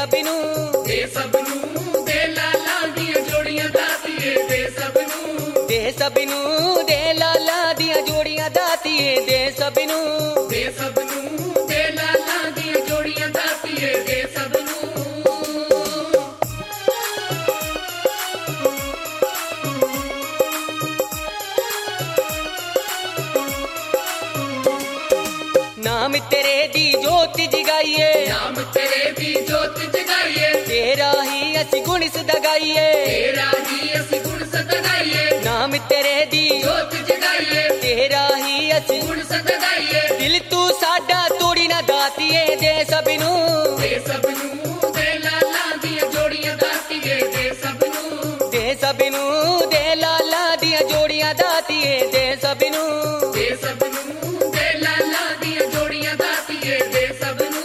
सबनू, दे सबनू दे लाला दिया जोड़ियां दातिए दे सबनू, दे सबनू दे लाला दिया जोड़ियां दातिए दे सबनू, दे सबनू दे लाला दिया जोड़ियां दातिए दे सबनू। नाम तेरे दी जोत जगाइए, नाम तेरे दी जोत जगाइए, तेरा ही असी गुण सदाइए, तेरा ही असी गुण सदाइए, नाम तेरे दी जोत जगाइए, तेरा ही असी गुण सदाइए, दिल तू साडा तोड़ी ना दातिए दे सबनू, दे सबनू दे लाला दिया जोड़ियां दातिए दे सबनू, दे सबनू दे लाला दिया जोड़ियां दातिए दे सबनू, दे सबनू दे लाला दिया जोड़ियां दातिए दे सबनू।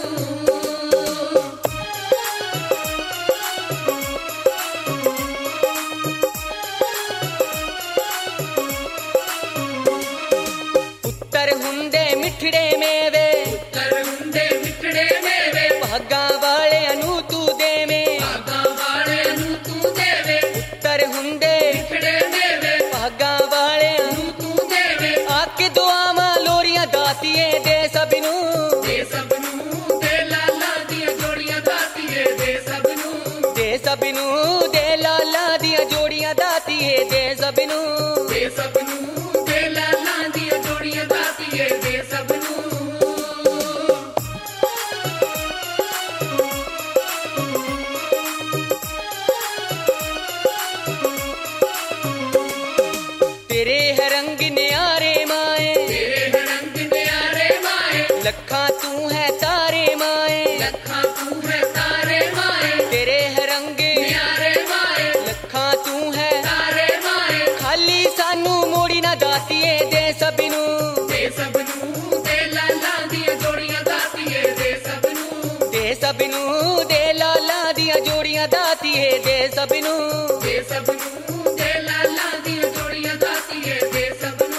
पुत्तर हुंदे मिठड़े मेवे, पुत्तर हुंदे मिठड़े मेवे, भागा वाले अनु तू देवे, भागा वाले नू तू देवे, पुत्तर हुंदे मिठड़े मेवे, भागा वाले नू तू देवे, आके दुआवां लोरियां दातिए दे सबनू, दे सबनू दे लाला दिया जोड़ियां दातिए दे सबनू, दे सबनू दे लाला दिया जोड़ियां दातिए दे सबनू, दे सबनू दे लाला दिया जोड़ियां दातिए दे सबनू। तेरे है रंग न्यारे माए, तेरे रंग न्यारे माए, लखा तू है तारे माए, लखा तू है तारे माए, तेरे है रंग न्यारे माए, लखा तू है तारे माए, खाली सानू मोड़ी ना दातिए दे सबनू, दे सबनू दे लाला दिया जोड़ियां दातिए दे सबनू, दे सबनू दे लाला दिया जोड़ियां दातिए दे सबनू, दे सबनू दे लाला दिया जोड़ियां दातिए दे सबनू।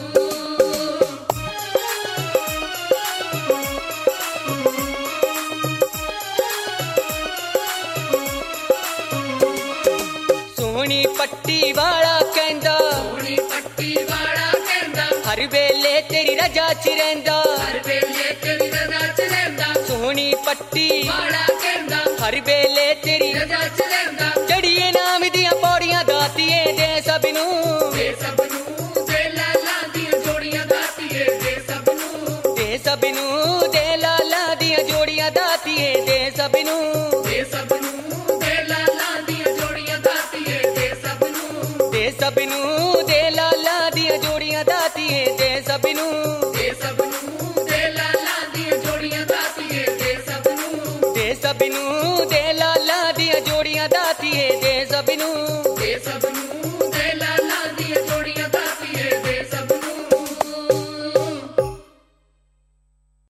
सोहनी पट्टी वाला कहंदा, सोनी पट्टी वाला कहंदा, हर वेले तेरी रजा च रहिंदा, हर वेले तेरी रजा च रहिंदा, सोहनी पट्टी वाला कहंदा, हर वेले तेरी रजा च रहिंदा, चढ़िए नाम दिया पौड़ियां दातिए दे सबनू, दे सबनू दे लाला दिया जोड़ियां दातिए दे सबनू, दे सबनू दे लाला दिया जोड़ियां दातिए दे सबनू, दे सबनू दे लाला दिया जोड़ियां दातिए दे सबनू, दे सबनू दे लाला दिया जोड़ियां दातिए दे सबनू, दे सबनू दे लाला दिया जोड़ियां दातिए दे सबनू, दे सबनू दे लाला दिया जोड़ियां दातिए दे